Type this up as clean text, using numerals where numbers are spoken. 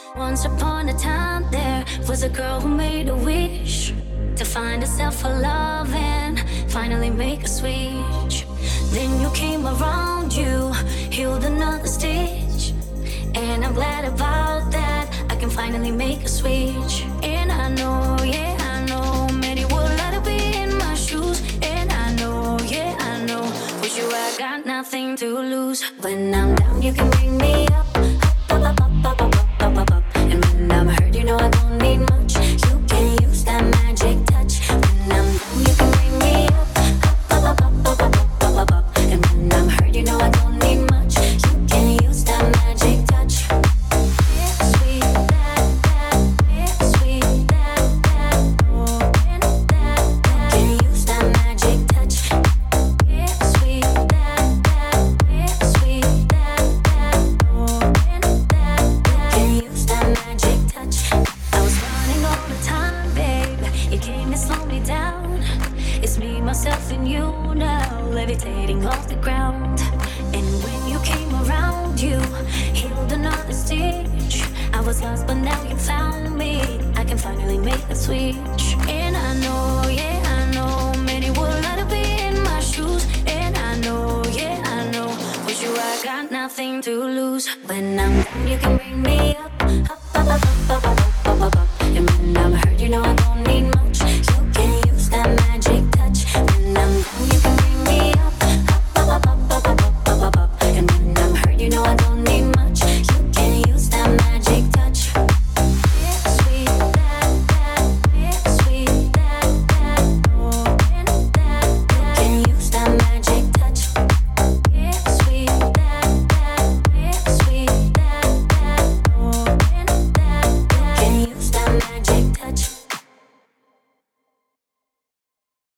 Once upon a time, there was a girl who made a wish to find herself a love and finally make a switch. Then you came around, you healed another stitch, and I'm glad about that. I can finally make a switch. And I know, yeah, I know, many would like to be in my shoes. And I know, yeah, I know, with you I got nothing to lose. When I'm down, you can bring me up, up, up, up, up, up, up, up, up, up. And when I'm hurt, you know I don't need much. You can use that magic touch. When I'm down, you can bring me up, up, up, up, up, up, up, up, up, up. And when I'm hurt, you know I don't need much. You can use that magic touch. Sweet, that, sweet, that, oh, and that. Can use that magic touch. Sweet, that, sweet, that, oh, and that. Can use that magic touch. I was running all the time, babe. You came and slowed me down. It's me, myself, and you now, levitating off the ground. And when you came around, you healed another stitch. I was lost, but now you found me. I can finally make a switch. And I know, yeah, I know, many would like to be in my shoes. And I know, yeah, I know, with you I got nothing to lose. When I'm down, you can bring me up, up, up, up, up.